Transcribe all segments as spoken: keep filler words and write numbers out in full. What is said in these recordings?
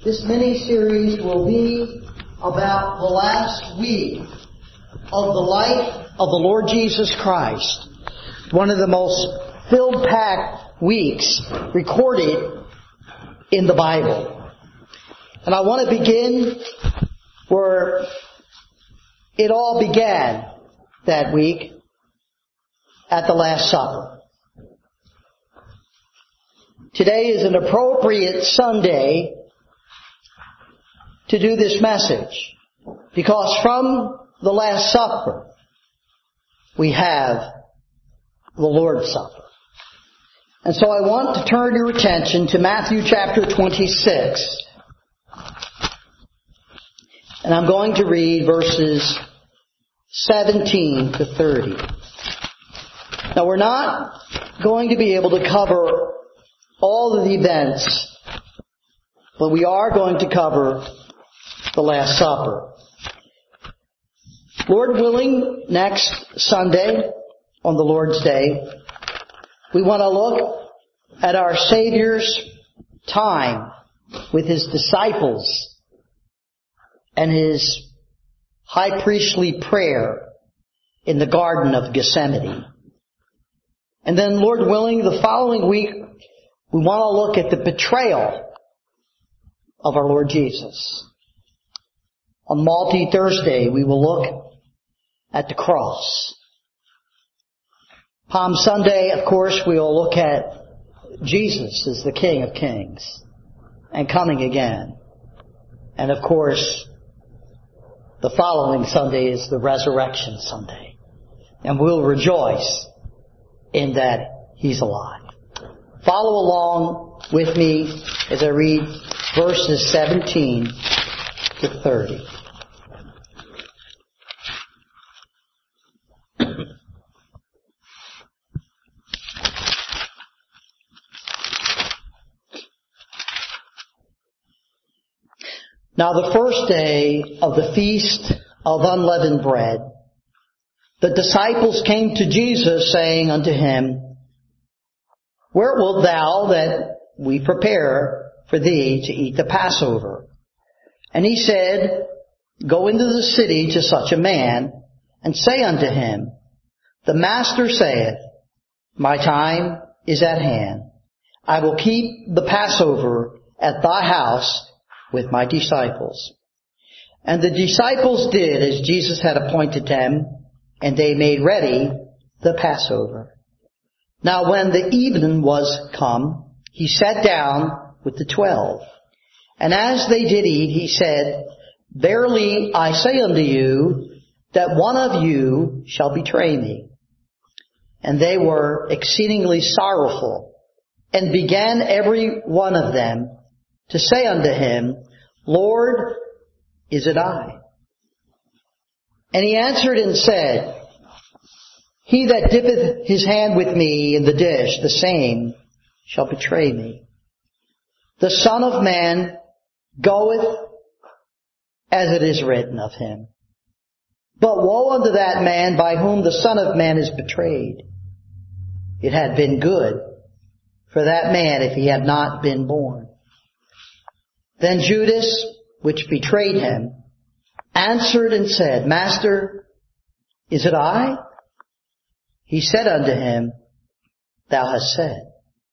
This mini-series will be about the last week of the life of the Lord Jesus Christ. One of the most filled-packed weeks recorded in the Bible. And I want to begin where it all began that week at the Last Supper. Today is an appropriate Sunday to do this message, because from the Last Supper we have the Lord's Supper. And so I want to turn your attention to Matthew chapter twenty-six. And I'm going to read verses seventeen to thirty. Now we're not going to be able to cover all of the events, but we are going to cover the Last Supper. Lord willing, next Sunday, on the Lord's Day, we want to look at our Savior's time with His disciples and His high priestly prayer in the Garden of Gethsemane. And then, Lord willing, the following week, we want to look at the betrayal of our Lord Jesus. On Maundy Thursday, we will look at the cross. Palm Sunday, of course, we will look at Jesus as the King of Kings and coming again. And of course, the following Sunday is the Resurrection Sunday. And we'll rejoice in that He's alive. Follow along with me as I read verses seventeen to thirty. Now the first day of the feast of unleavened bread, the disciples came to Jesus, saying unto Him, Where wilt thou that we prepare for thee to eat the Passover? And He said, Go into the city to such a man, and say unto him, The Master saith, My time is at hand. I will keep the Passover at thy house with my disciples. And the disciples did as Jesus had appointed them, and they made ready the Passover. Now when the evening was come, He sat down with the twelve. And as they did eat, He said, Verily I say unto you, that one of you shall betray me. And they were exceedingly sorrowful, and began every one of them to say unto Him, Lord, is it I? And He answered and said, He that dippeth his hand with me in the dish, the same shall betray me. The Son of Man goeth as it is written of Him. But woe unto that man by whom the Son of Man is betrayed. It had been good for that man if he had not been born. Then Judas, which betrayed Him, answered and said, Master, is it I? He said unto him, Thou hast said.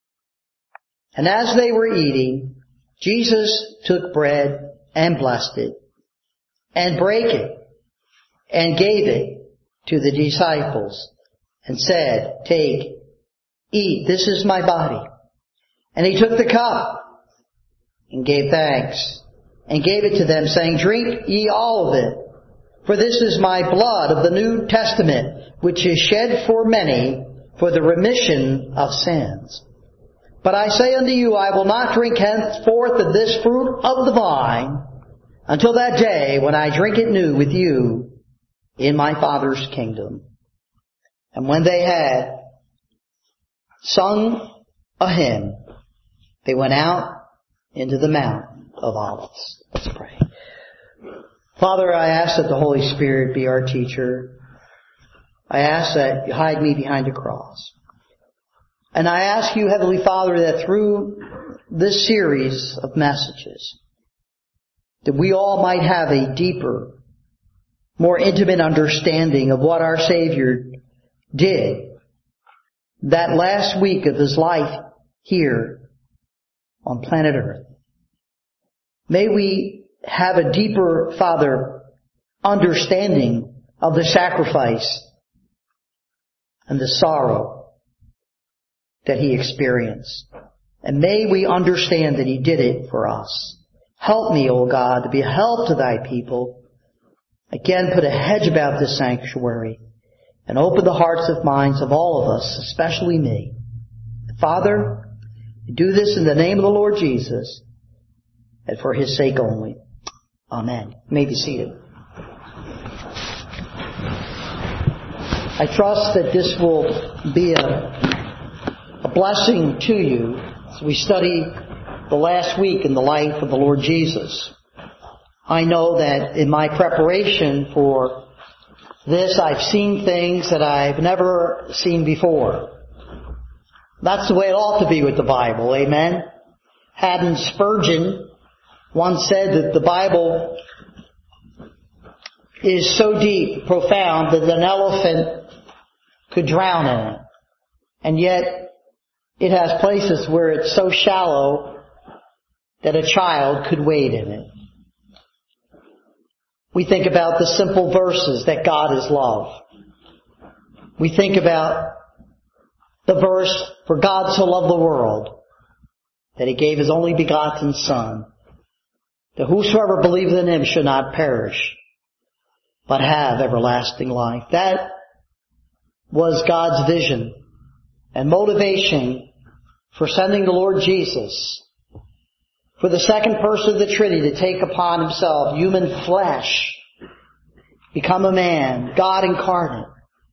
And as they were eating, Jesus took bread and blessed it, and brake it, and gave it to the disciples, and said, Take, eat, this is my body. And He took the cup, and gave thanks, and gave it to them, saying, Drink ye all of it, for this is my blood of the New Testament, which is shed for many for the remission of sins. But I say unto you, I will not drink henceforth of this fruit of the vine, until that day when I drink it new with you in my Father's kingdom. And when they had sung a hymn, they went out into the Mount of Olives. Let's pray. Father, I ask that the Holy Spirit be our teacher. I ask that you hide me behind the cross. And I ask you, Heavenly Father, that through this series of messages, that we all might have a deeper, more intimate understanding of what our Savior did that last week of His life here on planet Earth. May we have a deeper, Father, understanding of the sacrifice and the sorrow that He experienced. And may we understand that He did it for us. Help me, O God, to be a help to Thy people. Again, put a hedge about this sanctuary and open the hearts and minds of all of us, especially me. Father, do this in the name of the Lord Jesus and for His sake only. Amen. You may be seated. I trust that this will be a, a blessing to you as we study the last week in the life of the Lord Jesus. I know that in my preparation for this, I've seen things that I've never seen before. That's the way it ought to be with the Bible, amen? Haddon Spurgeon once said that the Bible is so deep, profound, that an elephant could drown in it. And yet, it has places where it's so shallow that a child could wade in it. We think about the simple verses that God is love. We think about the verse, for God so loved the world, that He gave His only begotten Son, that whosoever believeth in Him should not perish, but have everlasting life. That was God's vision and motivation for sending the Lord Jesus, for the second person of the Trinity to take upon Himself human flesh, become a man, God incarnate.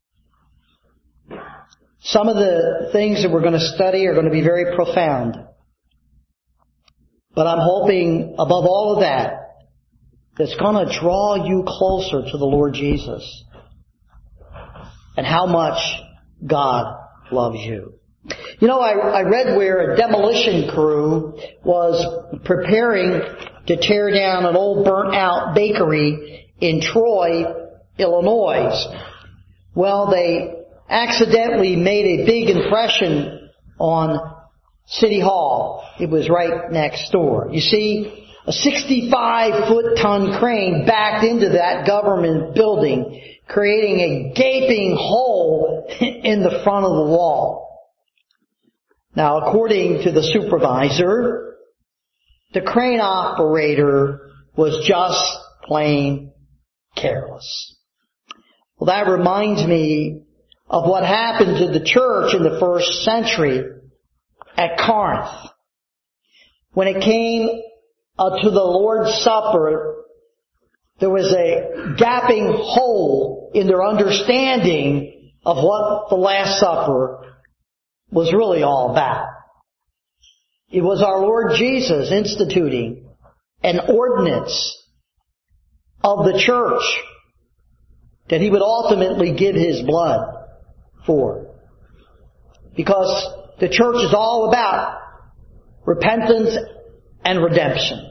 Some of the things that we're going to study are going to be very profound. But I'm hoping, above all of that, that's going to draw you closer to the Lord Jesus and how much God loves you. You know, I, I read where a demolition crew was preparing to tear down an old burnt-out bakery in Troy, Illinois. Well, they accidentally made a big impression on City Hall. It was right next door. You see, a sixty-five foot ton crane backed into that government building, creating a gaping hole in the front of the wall. Now, according to the supervisor, the crane operator was just plain careless. Well, that reminds me of what happened to the church in the first century at Corinth. When it came uh, to the Lord's Supper, there was a gaping hole in their understanding of what the Last Supper was really all about. It was our Lord Jesus instituting an ordinance of the church that He would ultimately give His blood for. Because the church is all about repentance and redemption.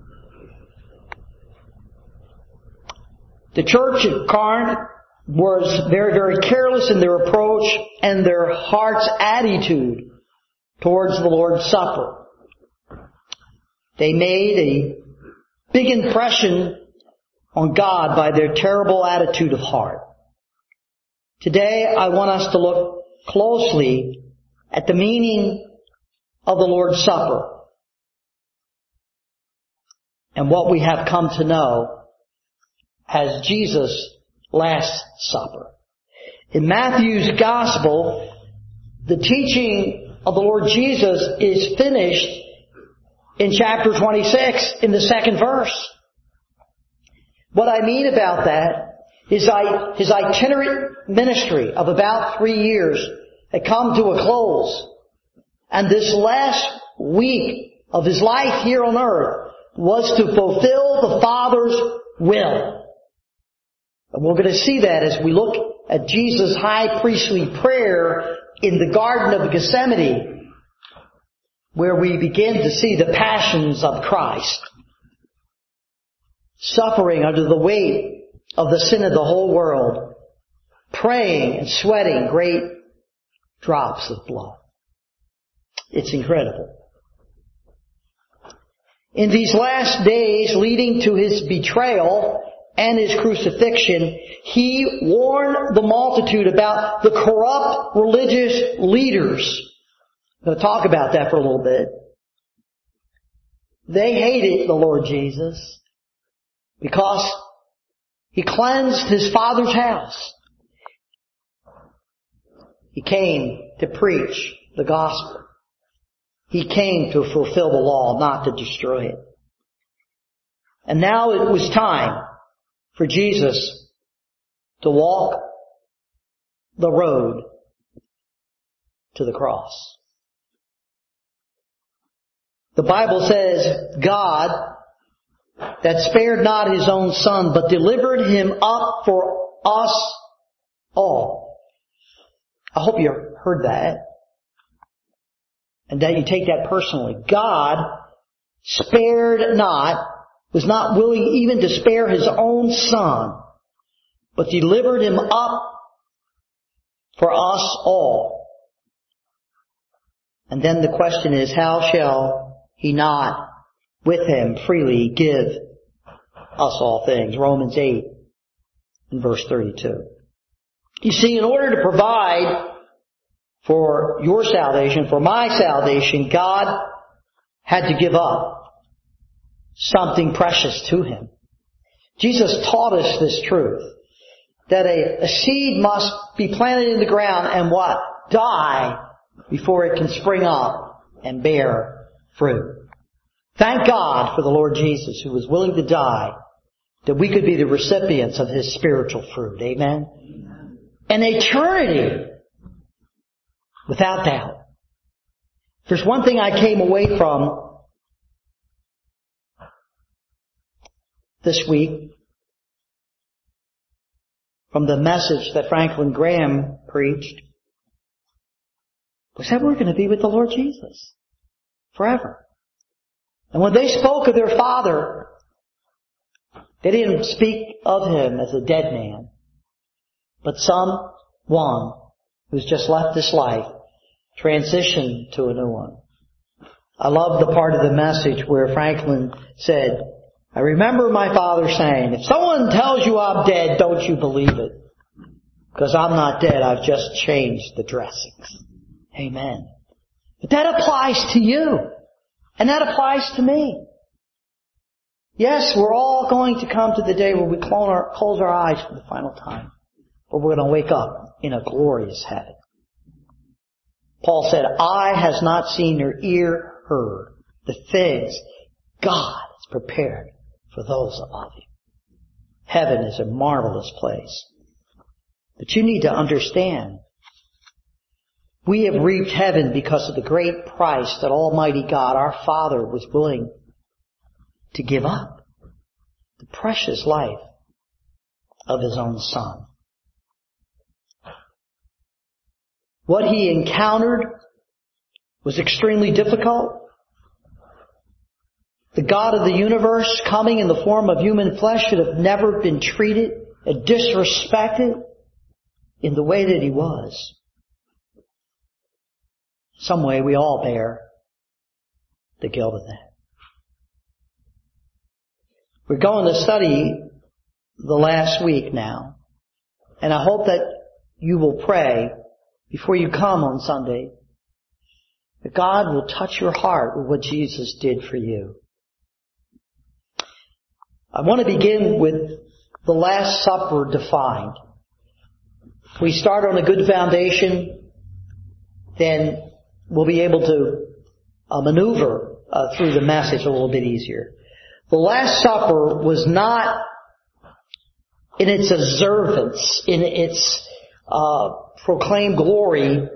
The church at Corinth was very, very careless in their approach and their heart's attitude towards the Lord's Supper. They made a big impression on God by their terrible attitude of heart. Today, I want us to look closely at the meaning of the Lord's Supper and what we have come to know as Jesus' Last Supper. In Matthew's Gospel, the teaching of the Lord Jesus is finished in chapter twenty-six in the second verse. What I mean about that is his itinerant ministry of about three years had come to a close. And this last week of His life here on earth was to fulfill the Father's will. And we're going to see that as we look at Jesus' high priestly prayer in the Garden of Gethsemane, where we begin to see the passions of Christ. suffering under the weight of the sin of the whole world, praying and sweating great drops of blood. It's incredible. In these last days leading to His betrayal and His crucifixion, He warned the multitude about the corrupt religious leaders. I'm going to talk about that for a little bit. They hated the Lord Jesus because He cleansed His Father's house. He came to preach the gospel. He came to fulfill the law, not to destroy it. And now it was time for Jesus to walk the road to the cross. The Bible says God, that spared not His own Son, but delivered Him up for us all. I hope you heard that. And that you take that personally. God spared not, was not willing even to spare His own Son, but delivered Him up for us all. And then the question is, how shall He not with Him freely give us all things? Romans eight and verse thirty-two. You see, in order to provide for your salvation, for my salvation, God had to give up something precious to Him. Jesus taught us this truth, that a, a seed must be planted in the ground and what? Die before it can spring up and bear fruit. Thank God for the Lord Jesus, who was willing to die that we could be the recipients of His spiritual fruit. Amen? Amen. An eternity without doubt. If there's one thing I came away from this week, from the message that Franklin Graham preached, was that we're going to be with the Lord Jesus forever. And when they spoke of their Father, they didn't speak of Him as a dead man, but someone who's just left this life, transition to a new one. I love the part of the message where Franklin said, I remember my father saying, if someone tells you I'm dead, don't you believe it. Because I'm not dead, I've just changed the dressings. Amen. But that applies to you. And that applies to me. Yes, we're all going to come to the day where we close our, close our eyes for the final time. But we're going to wake up in a glorious heaven. Paul said, eye has not seen nor ear heard the things God has prepared for those above you. Heaven is a marvelous place. But you need to understand, we have reaped heaven because of the great price that Almighty God, our Father, was willing to give up. The precious life of His own Son. What He encountered was extremely difficult. The God of the universe coming in the form of human flesh should have never been treated and disrespected in the way that He was. Some way we all bear the guilt of that. We're going to study the last week now, and I hope that you will pray before you come on Sunday that God will touch your heart with what Jesus did for you. I want to begin with the Last Supper defined. If we start on a good foundation, then we'll be able to uh, maneuver uh, through the message a little bit easier. The Last Supper was not in its observance, in its uh, proclaimed glory,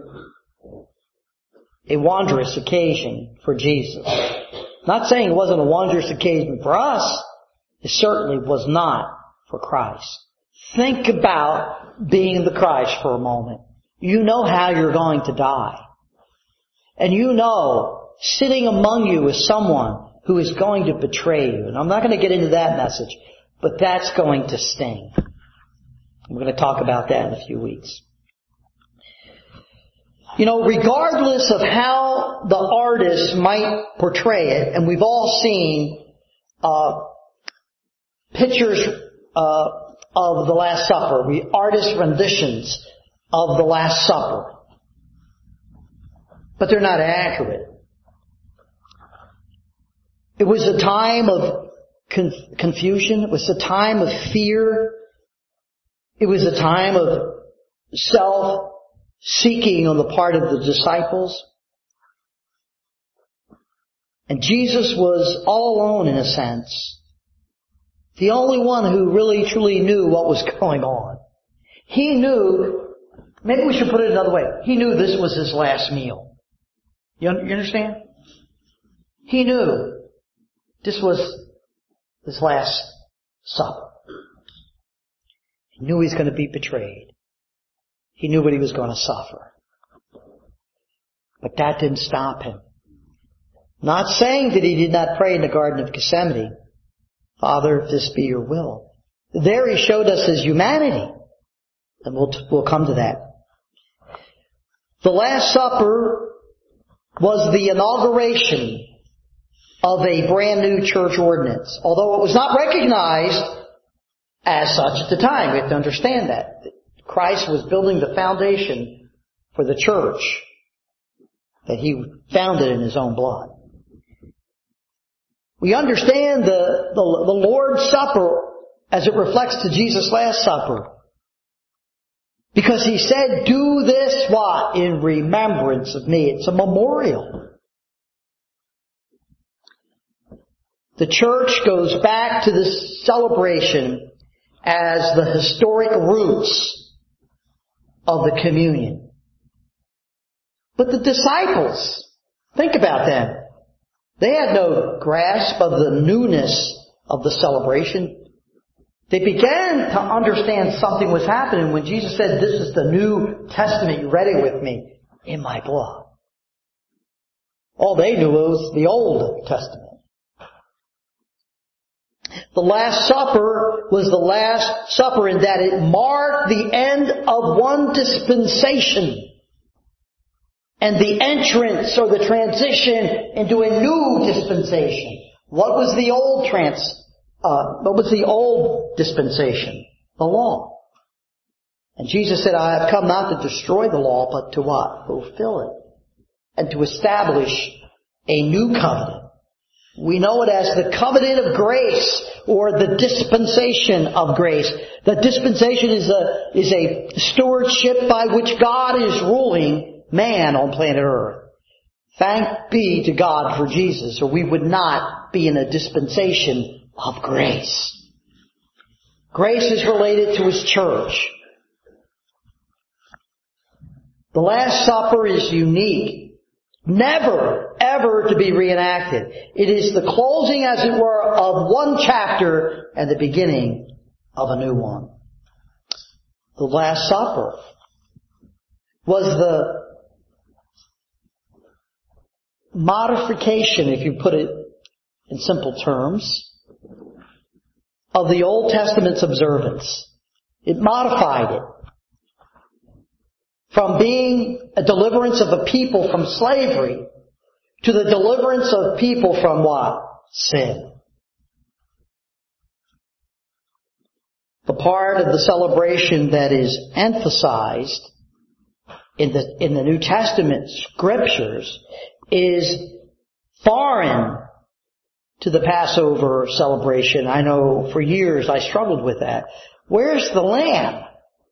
a wondrous occasion for Jesus. Not saying it wasn't a wondrous occasion for us. It certainly was not for Christ. Think about being the Christ for a moment. You know how you're going to die. And you know, sitting among you is someone who is going to betray you. And I'm not going to get into that message. But that's going to sting. We're going to talk about that in a few weeks. You know, regardless of how the artist might portray it, and we've all seen uh, pictures uh, of the Last Supper, we artist renditions of the Last Supper, but they're not accurate. It was a time of con- confusion. It was a time of fear. It was a time of self-seeking on the part of the disciples. And Jesus was all alone in a sense. The only one who really truly knew what was going on. He knew, maybe we should put it another way, he knew this was his last meal. You understand? He knew this was his last supper. He knew he was going to be betrayed. He knew what he was going to suffer. But that didn't stop him. Not saying that he did not pray in the Garden of Gethsemane, Father, if this be your will. There he showed us his humanity. And we'll, we'll come to that. The Last Supper was the inauguration of a brand new church ordinance. Although it was not recognized as such at the time. We have to understand that. Christ was building the foundation for the church that he founded in his own blood. We understand the, the, the Lord's Supper as it reflects to Jesus' Last Supper. Because he said, do this what? In remembrance of me. It's a memorial. The church goes back to this celebration as the historic roots of the communion. But the disciples, think about them. They had no grasp of the newness of the celebration. They began to understand something was happening when Jesus said, this is the New Testament, you read it with me, in my blood. All they knew was the Old Testament. The Last Supper was the Last Supper in that it marked the end of one dispensation and the entrance or the transition into a new dispensation. What was the old trans? Uh, what was the old dispensation? The law. And Jesus said, I have come not to destroy the law, but to what? Fulfill it. And to establish a new covenant. We know it as the covenant of grace or the dispensation of grace. The dispensation is a, is a stewardship by which God is ruling man on planet Earth. Thank be to God for Jesus, or we would not be in a dispensation of grace. Grace is related to His church. The Last Supper is unique. Never, ever to be reenacted. It is the closing, as it were, of one chapter and the beginning of a new one. The Last Supper was the modification, if you put it in simple terms, of the Old Testament's observance. It modified it. From being a deliverance of a people from slavery to the deliverance of people from what? Sin. The part of the celebration that is emphasized in the, in the New Testament scriptures is foreign to the Passover celebration. I know for years I struggled with that. Where's the lamb?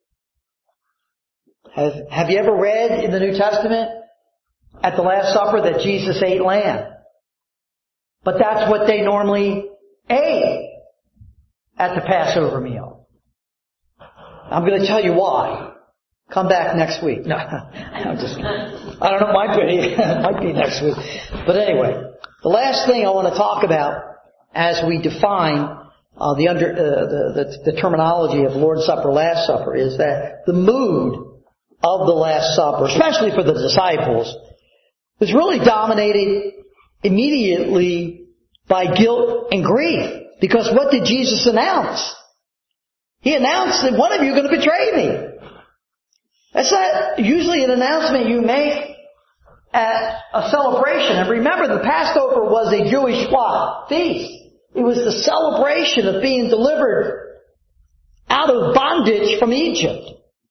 Have, have you ever read in the New Testament at the Last Supper that Jesus ate lamb? But that's what they normally ate at the Passover meal. I'm going to tell you why. Come back next week. No, I'm just kidding. I don't know, might be, might be next week. But anyway, the last thing I want to talk about as we define uh, the, under, uh, the, the, the terminology of Lord's Supper, Last Supper, is that the mood of the Last Supper, especially for the disciples, was really dominated immediately by guilt and grief. Because what did Jesus announce? He announced that one of you is going to betray me. That's not usually an announcement you make at a celebration. And remember, the Passover was a Jewish what? Feast. It was the celebration of being delivered out of bondage from Egypt.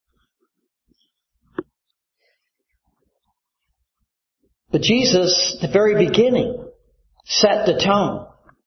But Jesus, at the very beginning, set the tone.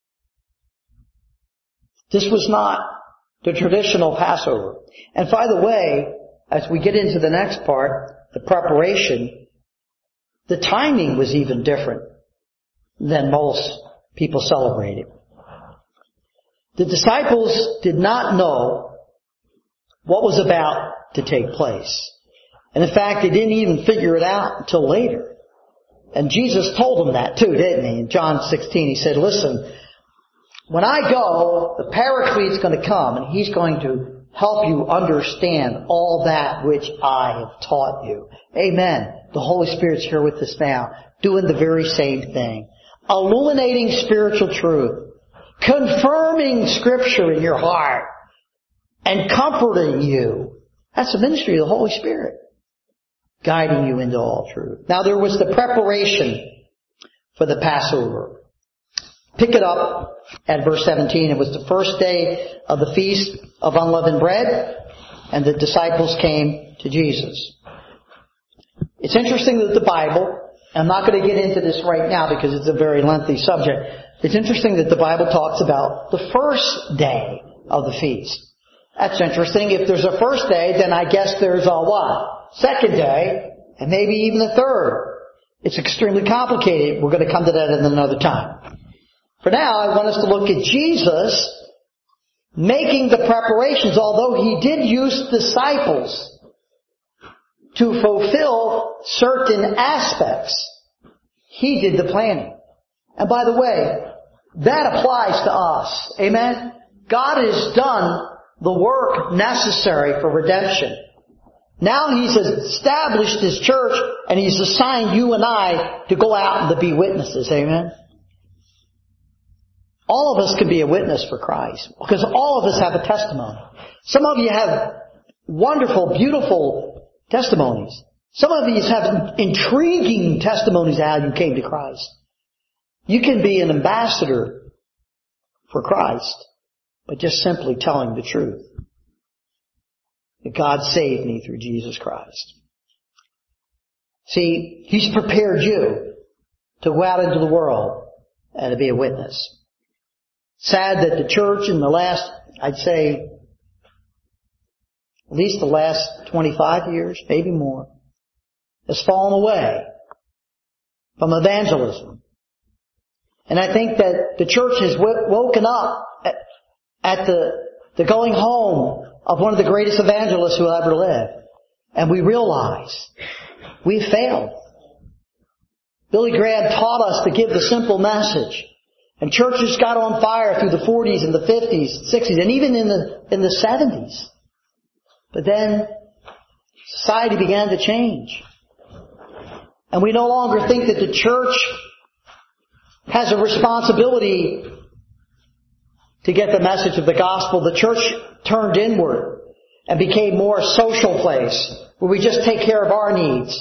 This was not the traditional Passover. And by the way, as we get into the next part, the preparation, the timing was even different than most people celebrated. The disciples did not know what was about to take place. And in fact, they didn't even figure it out until later. And Jesus told them that too, didn't he? In John sixteen, he said, listen, when I go, the Paraclete's going to come and he's going to help you understand all that which I have taught you. Amen. The Holy Spirit's here with us now, doing the very same thing. Illuminating spiritual truth. Confirming Scripture in your heart. And comforting you. That's the ministry of the Holy Spirit. Guiding you into all truth. Now there was the preparation for the Passover. Pick it up at verse seventeen. It was the first day of the Feast of Unleavened Bread, and the disciples came to Jesus. It's interesting that the Bible, I'm not going to get into this right now because it's a very lengthy subject. It's interesting that the Bible talks about the first day of the feast. That's interesting. If there's a first day, then I guess there's a what? Second day, and maybe even a third. It's extremely complicated. We're going to come to that in another time. For now, I want us to look at Jesus making the preparations, although He did use disciples to fulfill certain aspects. He did the planning. And by the way, that applies to us. Amen? God has done the work necessary for redemption. Now He's established His church and He's assigned you and I to go out and to be witnesses. Amen? All of us can be a witness for Christ because all of us have a testimony. Some of you have wonderful, beautiful testimonies. Some of you have intriguing testimonies of how you came to Christ. You can be an ambassador for Christ by just simply telling the truth. That God saved me through Jesus Christ. See, He's prepared you to go out into the world and to be a witness. Sad that the church in the last, I'd say, at least the last twenty-five years, maybe more, has fallen away from evangelism. And I think that the church has woken up at, at the, the going home of one of the greatest evangelists who ever lived. And we realize we failed. Billy Graham taught us to give the simple message. And churches got on fire through the forties and the fifties, sixties, and even in the in the seventies. But then society began to change. And we no longer think that the church has a responsibility to get the message of the gospel. The church turned inward and became more a social place where we just take care of our needs.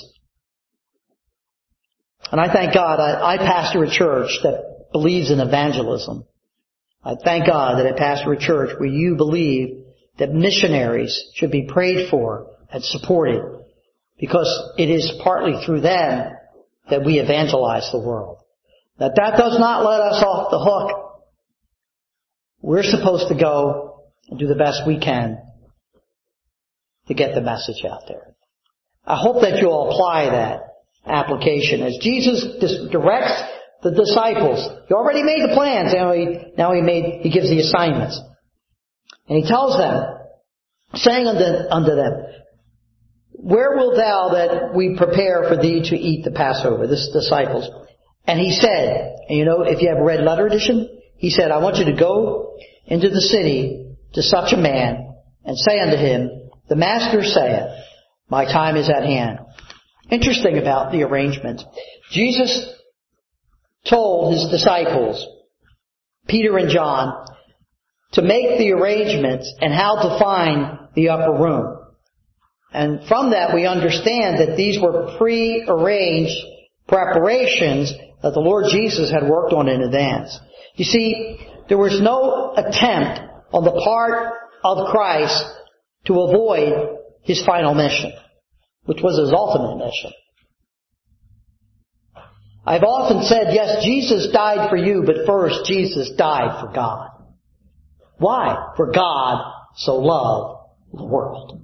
And I thank God I, I pastor a church that believes in evangelism. I thank God that I pastor a church where you believe that missionaries should be prayed for and supported because it is partly through them that we evangelize the world. That that does not let us off the hook. We're supposed to go and do the best we can to get the message out there. I hope that you'll apply that application as Jesus directs the disciples. He already made the plans. Now he, now he made, he gives the assignments. And he tells them, saying unto, unto them, where wilt thou that we prepare for thee to eat the Passover? This is disciples. And he said, and you know, if you have a red letter edition, he said, I want you to go into the city to such a man and say unto him, the Master saith, my time is at hand. Interesting about the arrangement. Jesus told His disciples, Peter and John, to make the arrangements and how to find the upper room. And from that we understand that these were pre-arranged preparations that the Lord Jesus had worked on in advance. You see, there was no attempt on the part of Christ to avoid His final mission, which was His ultimate mission. I've often said, yes, Jesus died for you, but first Jesus died for God. Why? For God so loved the world.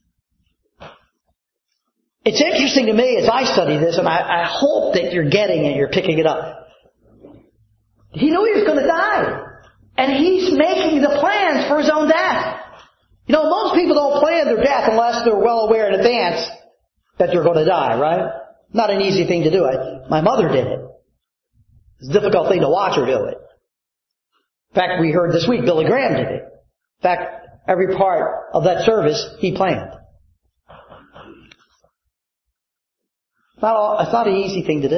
It's interesting to me as I study this, and I, I hope that you're getting it, you're picking it up. He knew He was going to die. And He's making the plans for His own death. You know, most people don't plan their death unless they're well aware in advance that they're going to die, right? Not an easy thing to do. I, my mother did it. It's a difficult thing to watch her do it. In fact, we heard this week Billy Graham did it. In fact, every part of that service he planned. It's not, all, it's not an easy thing to do.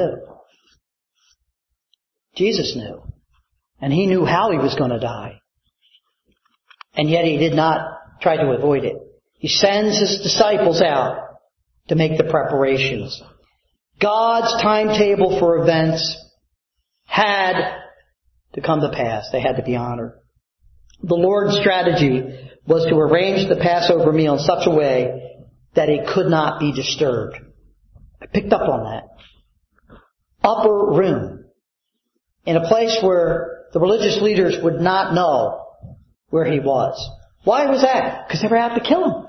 Jesus knew. And He knew how He was going to die. And yet He did not try to avoid it. He sends His disciples out to make the preparations. God's timetable for events had to come to pass. They had to be honored. The Lord's strategy was to arrange the Passover meal in such a way that it could not be disturbed. I picked up on that. Upper room. In a place where the religious leaders would not know where He was. Why was that? Because they were out to kill Him.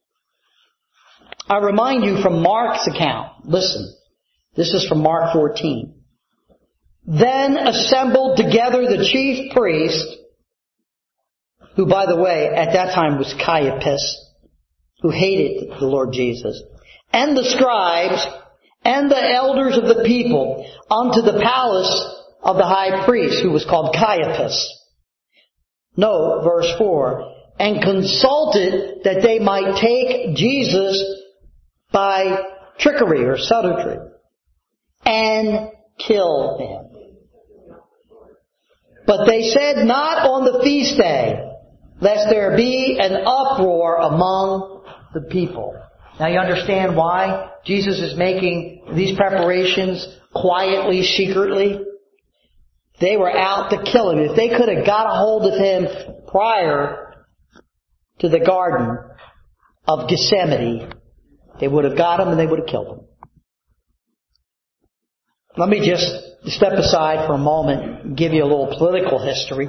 I remind you from Mark's account. Listen. This is from Mark fourteen. Then assembled together the chief priest, who, by the way, at that time was Caiaphas, who hated the Lord Jesus, and the scribes, and the elders of the people, unto the palace of the high priest, who was called Caiaphas. No, verse four. And consulted that they might take Jesus by trickery or subtlety and kill Him. But they said, not on the feast day, lest there be an uproar among the people. Now you understand why Jesus is making these preparations quietly, secretly? They were out to kill Him. If they could have got a hold of Him prior to the Garden of Gethsemane, they would have got Him and they would have killed Him. Let me just step aside for a moment and give you a little political history.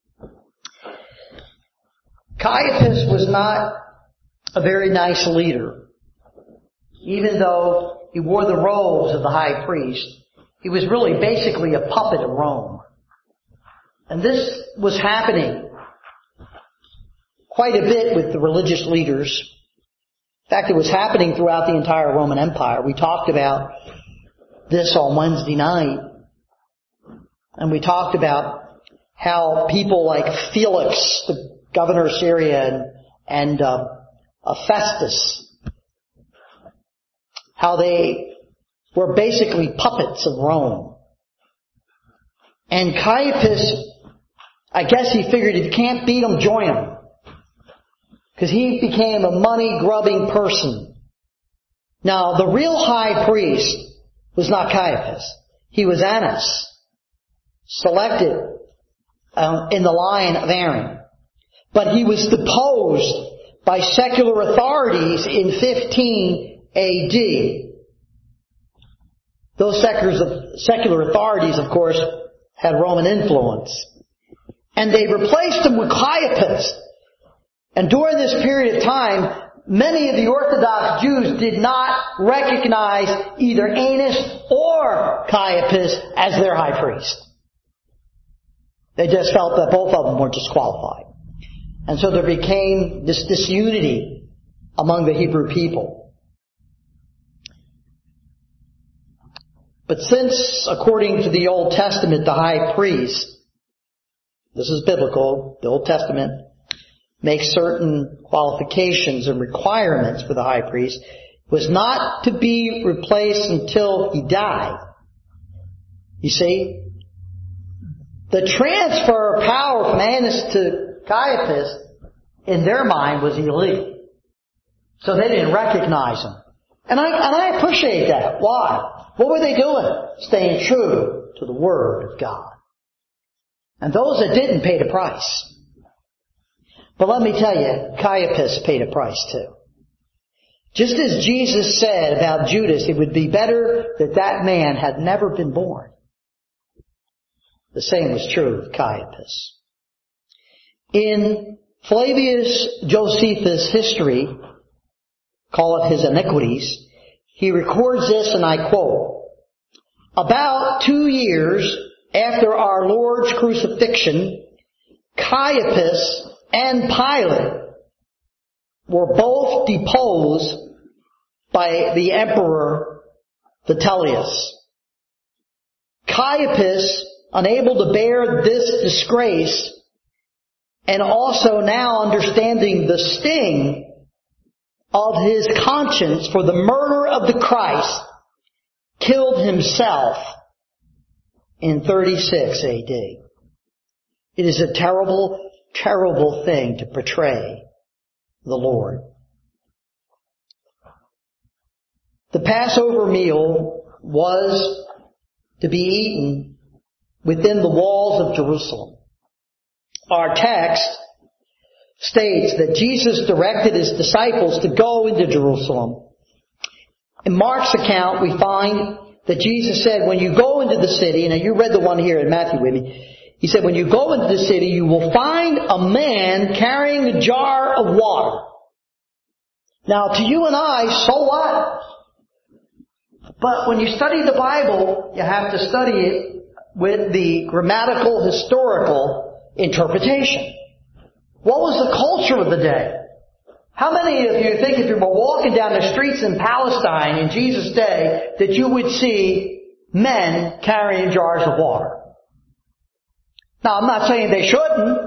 Caiaphas was not a very nice leader. Even though he wore the robes of the high priest, he was really basically a puppet of Rome. And this was happening quite a bit with the religious leaders. In fact, it was happening throughout the entire Roman Empire. We talked about this on Wednesday night. And we talked about how people like Felix, the governor of Syria, and, and uh, uh, Festus, how they were basically puppets of Rome. And Caiaphas, I guess he figured if you can't beat them, join them. Because he became a money-grubbing person. Now, the real high priest was not Caiaphas. He was Annas, selected um, in the line of Aaron. But he was deposed by secular authorities in fifteen A D. Those secular authorities, of course, had Roman influence. And they replaced him with Caiaphas. And during this period of time, many of the Orthodox Jews did not recognize either Annas or Caiaphas as their high priest. They just felt that both of them were disqualified. And so there became this disunity among the Hebrew people. But since, according to the Old Testament, the high priest, this is biblical, the Old Testament makes certain qualifications and requirements for the high priest, was not to be replaced until he died. You see, the transfer of power from Annas to Caiaphas, in their mind, was illegal. So they didn't recognize him. And I, and I appreciate that. Why? What were they doing? Staying true to the Word of God. And those that didn't paid a price. But let me tell you, Caiaphas paid a price too. Just as Jesus said about Judas, it would be better that that man had never been born. The same was true of Caiaphas. In Flavius Josephus' history, call it his iniquities, he records this, and I quote, "About two years after our Lord's crucifixion, Caiaphas and Pilate were both deposed by the Emperor Vitellius. Caiaphas, unable to bear this disgrace, and also now understanding the sting of his conscience for the murder of the Christ, killed himself in thirty-six A D. It is a terrible, terrible thing to portray the Lord. The Passover meal was to be eaten within the walls of Jerusalem. Our text states that Jesus directed His disciples to go into Jerusalem. In Mark's account, we find that Jesus said, when you go into the city, and you read the one here in Matthew with me, He said, when you go into the city, you will find a man carrying a jar of water. Now, to you and I, so what? But when you study the Bible, you have to study it with the grammatical, historical interpretation. What was the culture of the day? How many of you think if you were walking down the streets in Palestine in Jesus' day that you would see men carrying jars of water? Now, I'm not saying they shouldn't,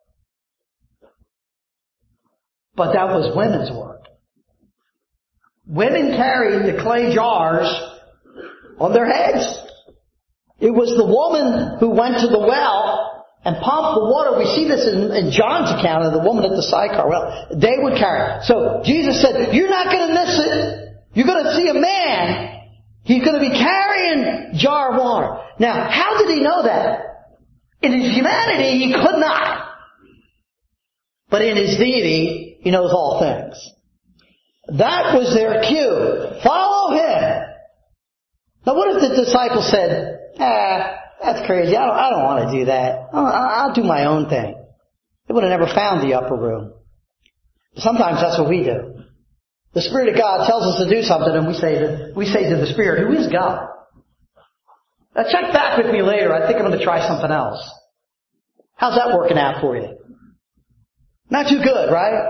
but that was women's work. Women carried the clay jars on their heads. It was the woman who went to the well and pumped the water. We see this in, in John's account of the woman at the Sychar well. They would carry it. So Jesus said, you're not going to miss it. You're going to see a man. He's going to be carrying a jar of water. Now, how did he know that? In his humanity, he could not. But in his deity, he knows all things. That was their cue. Follow him. Now what if the disciples said, ah, that's crazy. I don't, I don't want to do that. I'll, I'll do my own thing. They would have never found the upper room. Sometimes that's what we do. The Spirit of God tells us to do something and we say to, we say to the Spirit, who is God? Now check back with me later. I think I'm going to try something else. How's that working out for you? Not too good, right?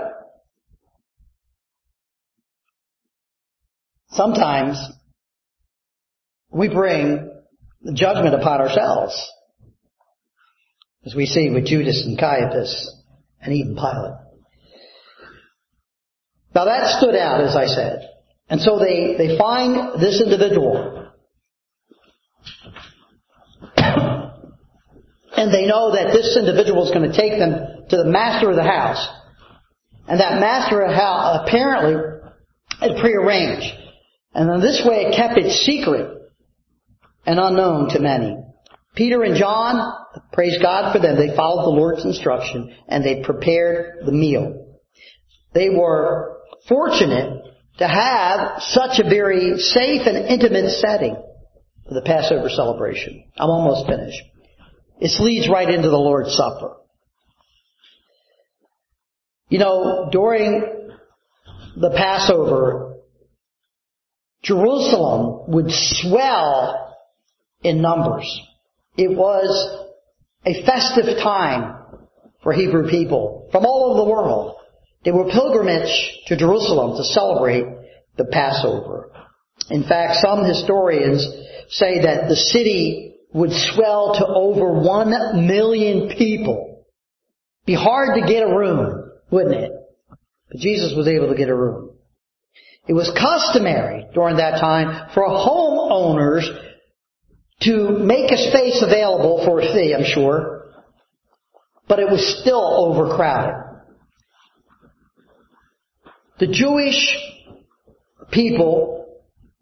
Sometimes we bring judgment upon ourselves, as we see with Judas and Caiaphas and even Pilate. Now that stood out, as I said. And so they, they find this individual. And they know that this individual is going to take them to the master of the house. And that master of the house apparently had prearranged. And in this way it kept it secret and unknown to many. Peter and John, praise God for them, they followed the Lord's instruction and they prepared the meal. They were fortunate to have such a very safe and intimate setting for the Passover celebration. I'm almost finished. This leads right into the Lord's Supper. You know, during the Passover, Jerusalem would swell in numbers. It was a festive time for Hebrew people from all over the world. They were pilgrimage to Jerusalem to celebrate the Passover. In fact, some historians say that the city would swell to over one million people. Be hard to get a room, wouldn't it? But Jesus was able to get a room. It was customary during that time for homeowners to make a space available for a fee, I'm sure, but it was still overcrowded. The Jewish people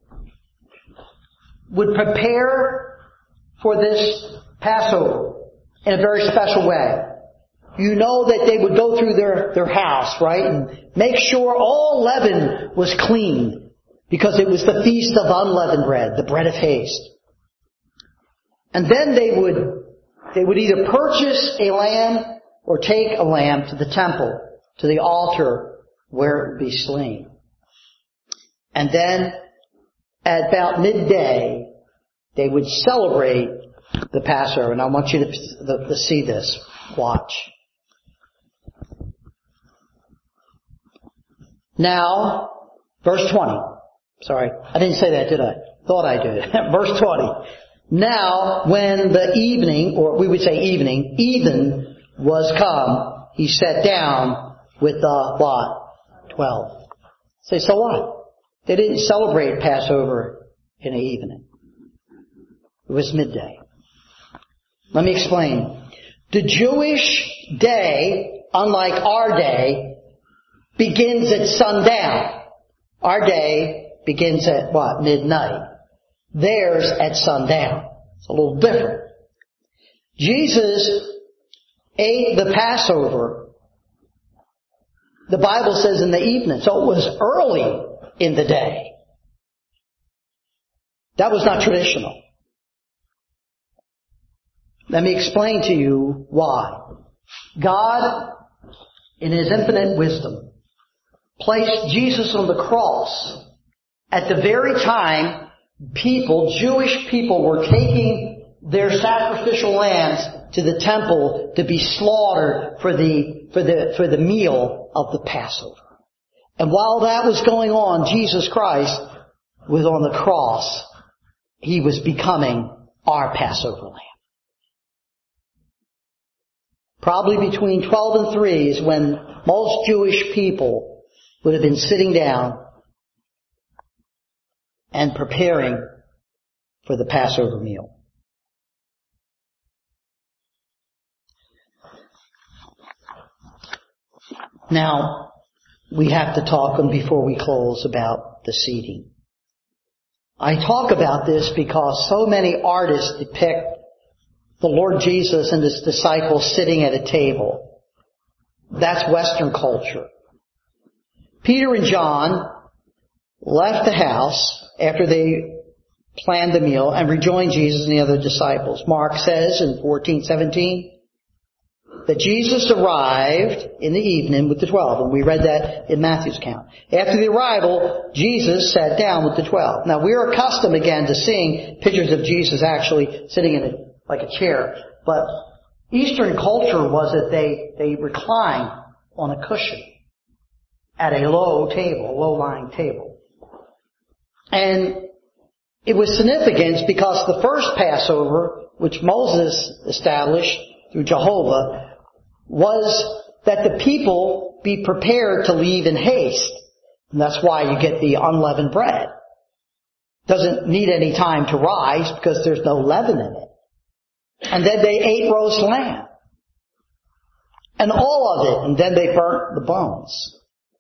would prepare for this Passover in a very special way. You know that they would go through their, their house, right, and make sure all leaven was clean, because it was the feast of unleavened bread, the bread of haste. And then they would they would either purchase a lamb or take a lamb to the temple, to the altar where it would be slain. And then at about midday, they would celebrate the Passover. And I want you to, to, to see this. Watch. Now, verse twenty. Sorry, I didn't say that, did I? Thought I did. Verse twenty. Now, when the evening, or we would say evening, even was come, he sat down with the what? Twelve. Say, so what? They didn't celebrate Passover in the evening. It was midday. Let me explain. The Jewish day, unlike our day, begins at sundown. Our day begins at what? Midnight. Theirs at sundown. It's a little different. Jesus ate the Passover, the Bible says, in the evening. So it was early in the day. That was not traditional. Let me explain to you why. God, in His infinite wisdom, placed Jesus on the cross at the very time people, Jewish people, were taking their sacrificial lambs to the temple to be slaughtered for the, for the, for the meal of the Passover. And while that was going on, Jesus Christ was on the cross. He was becoming our Passover lamb. Probably between twelve and three is when most Jewish people would have been sitting down and preparing for the Passover meal. Now, we have to talk before we close about the seating. I talk about this because so many artists depict the Lord Jesus and His disciples sitting at a table. That's Western culture. Peter and John left the house after they planned the meal and rejoined Jesus and the other disciples. Mark says in fourteen seventeen that Jesus arrived in the evening with the twelve. And we read that in Matthew's account. After the arrival, Jesus sat down with the twelve. Now, we're accustomed again to seeing pictures of Jesus actually sitting in a, like a chair. But Eastern culture was that they, they reclined on a cushion at a low table, a low-lying table. And it was significant because the first Passover, which Moses established through Jehovah, was that the people be prepared to leave in haste. And that's why you get the unleavened bread. Doesn't need any time to rise because there's no leaven in it. And then they ate roast lamb. And all of it. And then they burnt the bones.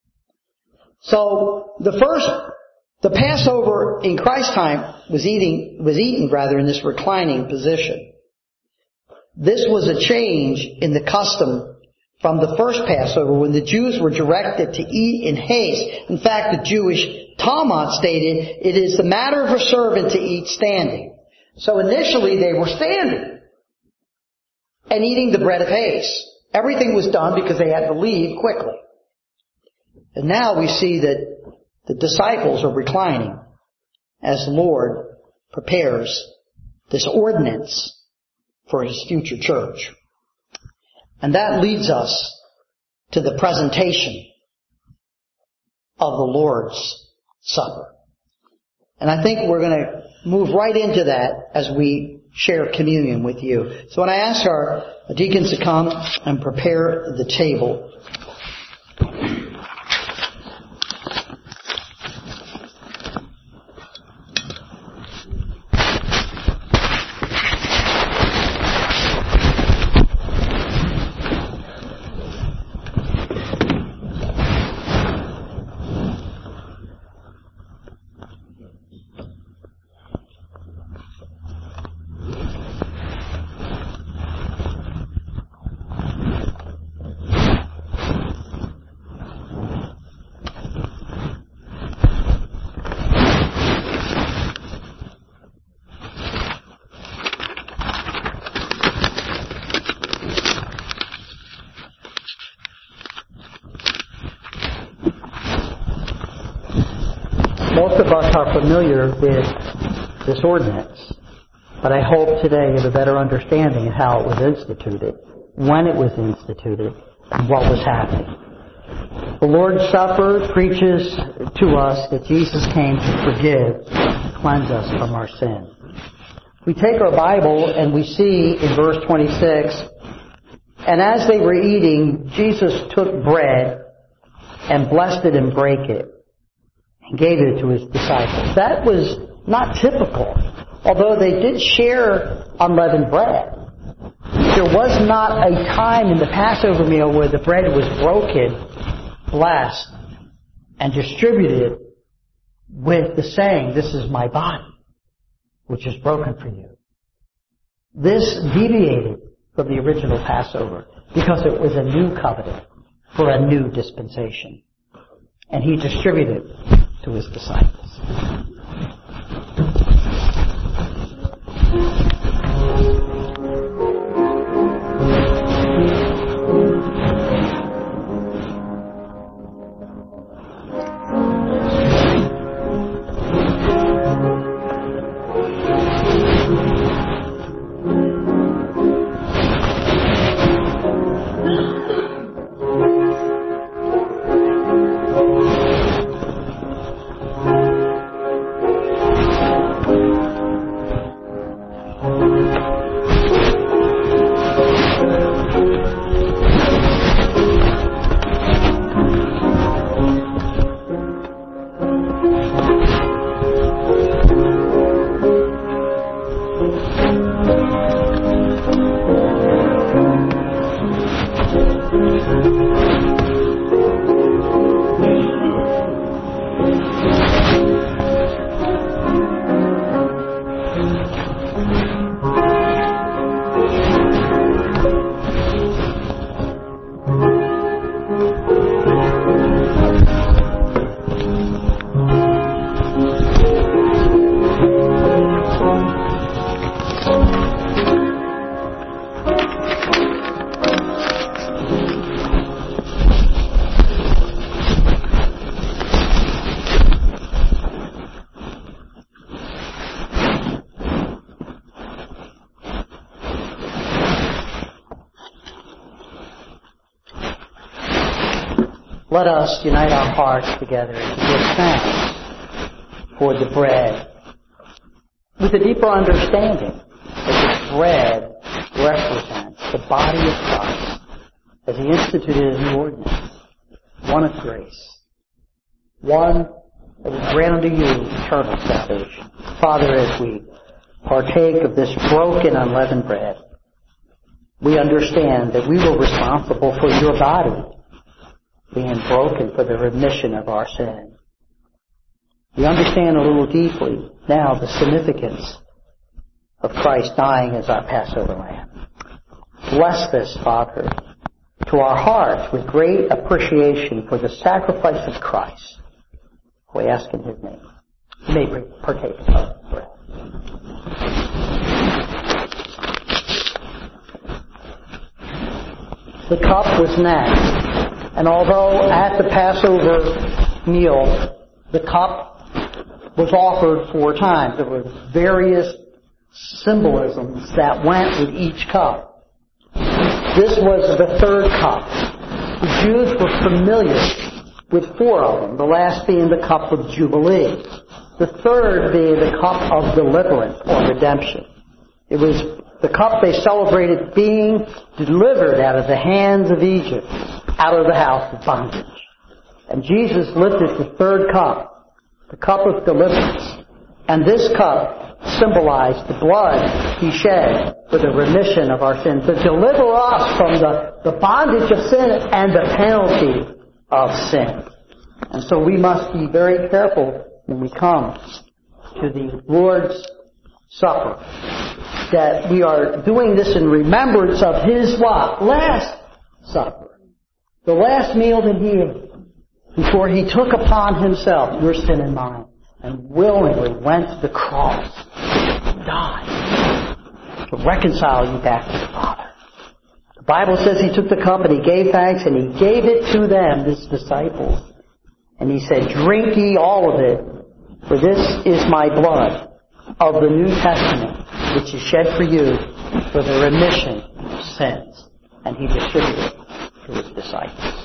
So the first The Passover in Christ's time was eating, was eaten rather in this reclining position. This was a change in the custom from the first Passover when the Jews were directed to eat in haste. In fact, the Jewish Talmud stated, it is the matter of a servant to eat standing. So initially they were standing and eating the bread of haste. Everything was done because they had to leave quickly. And now we see that the disciples are reclining as the Lord prepares this ordinance for His future church. And that leads us to the presentation of the Lord's Supper. And I think we're going to move right into that as we share communion with you. So when I ask our deacons to come and prepare the table, Most of us are familiar with this ordinance, but I hope today you have a better understanding of how it was instituted, when it was instituted, and what was happening. The Lord's Supper preaches to us that Jesus came to forgive, cleanse us from our sin. We take our Bible and we see in verse twenty-six, and as they were eating, Jesus took bread and blessed it and brake it and gave it to his disciples. That was not typical, although they did share unleavened bread. There was not a time in the Passover meal where the bread was broken, blessed, and distributed with the saying, "This is my body, which is broken for you." This deviated from the original Passover because it was a new covenant for a new dispensation. And he distributed to his disciples. Let us unite our hearts together and give thanks for the bread with a deeper understanding that this bread represents the body of Christ as he instituted a new ordinance, one of grace, one that would grant unto you eternal salvation. Father, as we partake of this broken unleavened bread, we understand that we were responsible for your body being broken for the remission of our sin. We understand a little deeply now the significance of Christ dying as our Passover lamb. Bless this, Father, to our hearts with great appreciation for the sacrifice of Christ. We ask in his name. You may partake of the bread. The cup was next. And although at the Passover meal, the cup was offered four times, there were various symbolisms that went with each cup. This was the third cup. The Jews were familiar with four of them, the last being the cup of Jubilee, the third being the cup of deliverance or redemption. It was the cup they celebrated being delivered out of the hands of Egypt, out of the house of bondage. And Jesus lifted the third cup, the cup of deliverance. And this cup symbolized the blood he shed for the remission of our sins, to deliver us from the, the bondage of sin and the penalty of sin. And so we must be very careful when we come to the Lord's Supper, that we are doing this in remembrance of his what? Last supper. The last meal that he ate before he took upon himself your sin and mine and willingly went to the cross, died to reconcile you back to the Father. The Bible says he took the cup and he gave thanks and he gave it to them, his disciples. And he said, "Drink ye all of it, For this is my blood of the New Testament, which is shed for you for the remission of sins. And he distributed it to his disciples.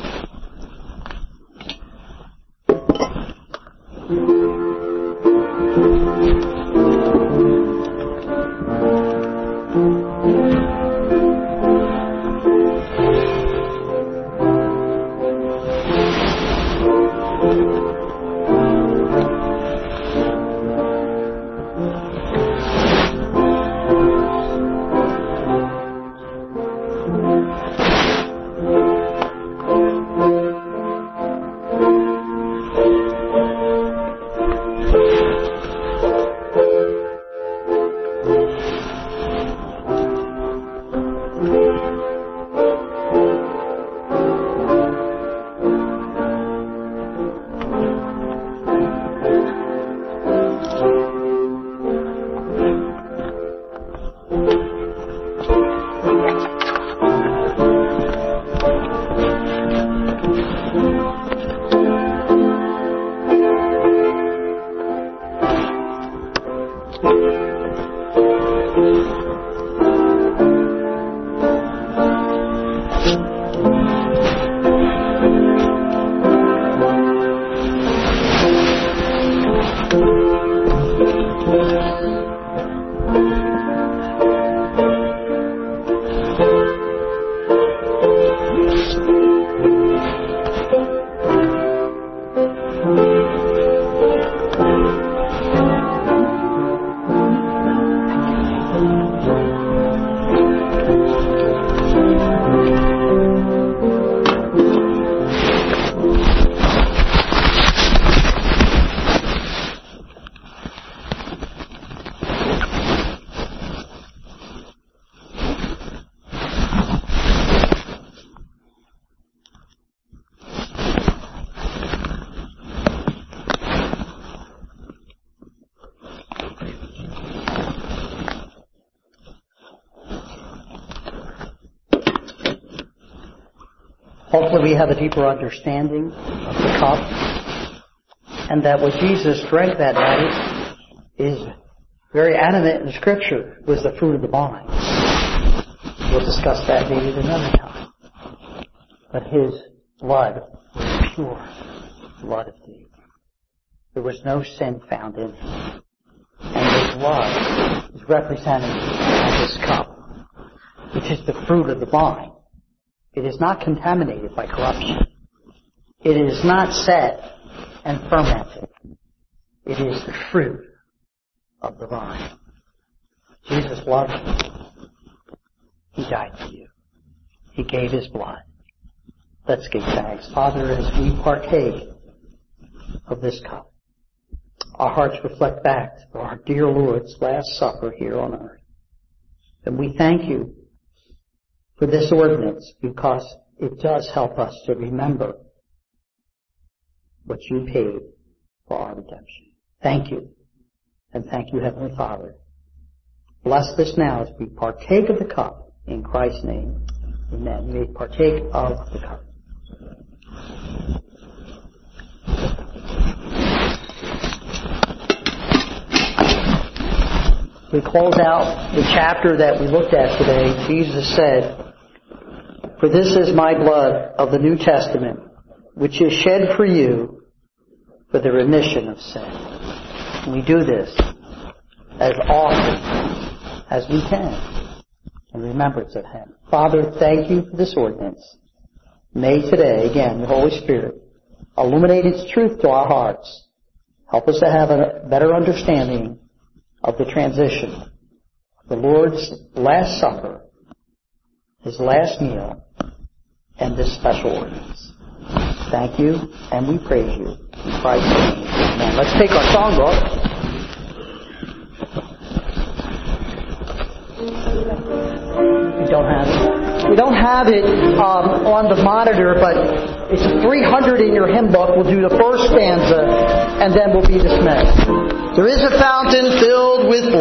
Hopefully we have a deeper understanding of the cup, and that what Jesus drank that night is very animate in Scripture, was the fruit of the vine. We'll discuss that maybe at another time. But his blood was pure blood of thee. There was no sin found in him. And his blood is represented by this cup, which is the fruit of the vine. It is not contaminated by corruption. It is not set and fermented. It is the fruit of the vine. Jesus loved you. He died for you. He gave his blood. Let's give thanks. Father, as we partake of this cup, our hearts reflect back to our dear Lord's last supper here on earth. And we thank you for this ordinance, because it does help us to remember what you paid for our redemption. Thank you. And thank you, Heavenly Father. Bless this now as we partake of the cup. In Christ's name, amen. You may partake of the cup. We close out the chapter that we looked at today. Jesus said, "For this is my blood of the New Testament, which is shed for you for the remission of sin." And we do this as often as we can in remembrance of him. Father, thank you for this ordinance. May today, again, the Holy Spirit illuminate its truth to our hearts. Help us to have a better understanding of the transition, the Lord's Last Supper, his last meal, and this special ordinance. Thank you, and we praise you. In Christ's name, amen. Let's take our songbook. We don't have it. We don't have it um, on the monitor, but it's three hundred in your hymn book. We'll do the first stanza, and then we'll be dismissed. There is a fountain filled with blood.